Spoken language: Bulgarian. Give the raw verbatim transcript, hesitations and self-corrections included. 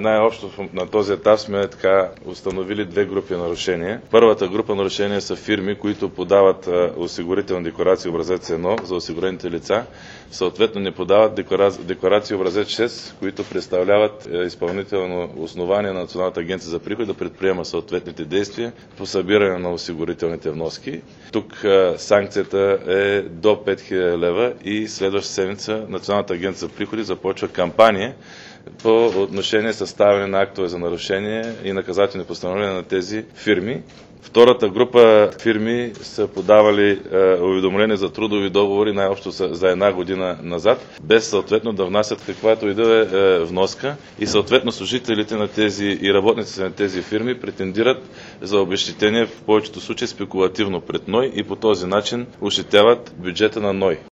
Най-общо на този етап сме така установили две групи нарушения. Първата група нарушения са фирми, които подават осигурителни декларации образец едно за осигурените лица, съответно не подават декларации образец шест, които представляват изпълнително основание на Националната агенция за приходи да предприема съответните действия по събиране на осигурителните вноски. Тук санкцията е до пет хиляди лева и следващата седмица Националната агенция за приходи започва кампания по отношение съставяне на актове за нарушение и наказателни постановления на тези фирми. Втората група фирми са подавали е, уведомления за трудови договори най-общо за една година назад, без съответно да внасят каквато и да е вноска и съответно служителите на тези и работниците на тези фирми претендират за обезщетение в повечето случаи спекулативно пред НОИ и по този начин ощетяват бюджета на НОИ.